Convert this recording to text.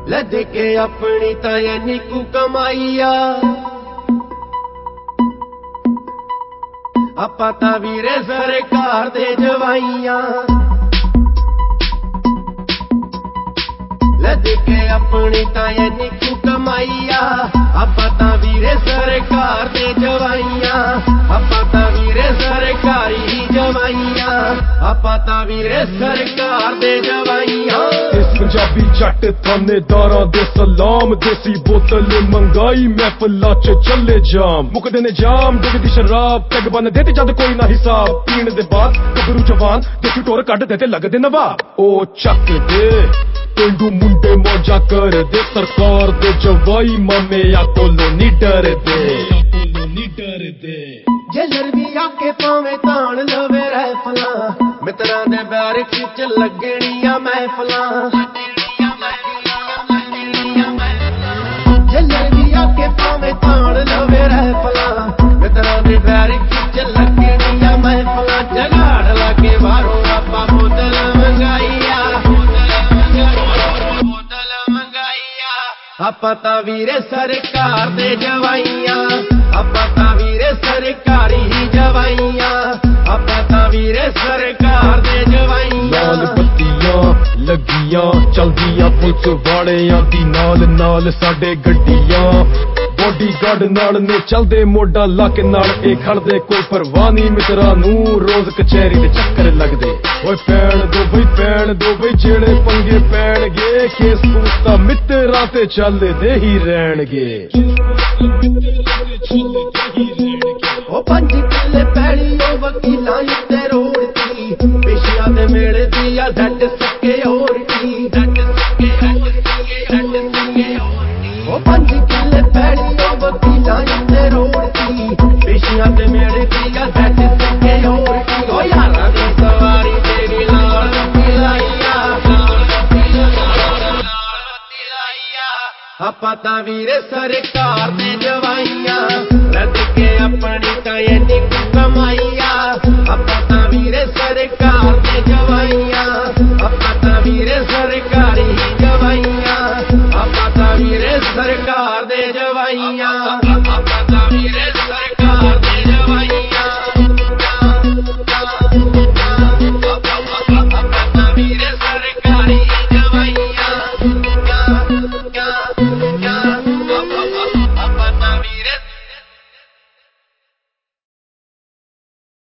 लद के अपनी तायनी को कमाईया आपां तां वीरे सरकार दे जवाइयां लद के अपनी तायनी को कमाईया आपां तां वीरे सरकार दे जवाइयां आपां तां वीरे सरकारी जवाइयां आपां तां वीरे सरकार दे जवाइयां पंजाबी जट थानेदारां दे सलाम देसी बोतल मंगाई महफिलां च चले जाम मुकदे ने जाम डुगदी शराब पैग बन दे ते जद कोई ना हिसाब पीण दे बाद गबरू जवान देसी टोर कढ दे ते लगदे नवाब ओ चक दे पेंडू मुंडे मौजा कर दे सरकार दे जवाई मामे या कोलों नी डर दे जलर भी आके पावे तान लवे रहफलां मित्रां दे बैर खिच लगणियां महफलां जलर भी आके पावे तान लवे रहफलां मित्रां दे बैर खिच लगणियां महफलां जगाड़ लाके बाहरों आपां बोतल मंगाईया आपां तां वीरे सरकार दे जवाइयां आपां तां वीरे सरकारी जवाइयां आपां तां वीरे सरकार दे जवाइयां लाल बत्तियां लगियां चलदियां पुलिस वालियां दी नाल नाल साडे गड्डियां बॉडीगार्ड नाल ने चलदे मोडा लाके नाल ए खड़दे कोई परवाह नहीं मित्रां नूं रोज कचहरी दे चक्कर लगदे ओए पैण दो बई जेड़े पंगे पैणगे केस पूछता मित्रां ते चलदे ही रहणगे ओ 5 किले पैली ओ वकीलां उत्ते रोड़ती पेशियां दे मेले दी आ झट सके होरती ओ 5 किले पैली ओ वकीलां उत्ते रोड़ती पेशियां दे मेले दी आ झट सके होरती ओ यारां दी सवारी तेरी लाल पिलाइया आपां तां वीरे सरकार दे जवाइयां लद के अपनी तायनी को कमाईया आपां तां वीरे सरकार दे जवाइयां आपां तां वीरे सरकारी जवाइयां आपां तां वीरे सरकार दे जवाइयां।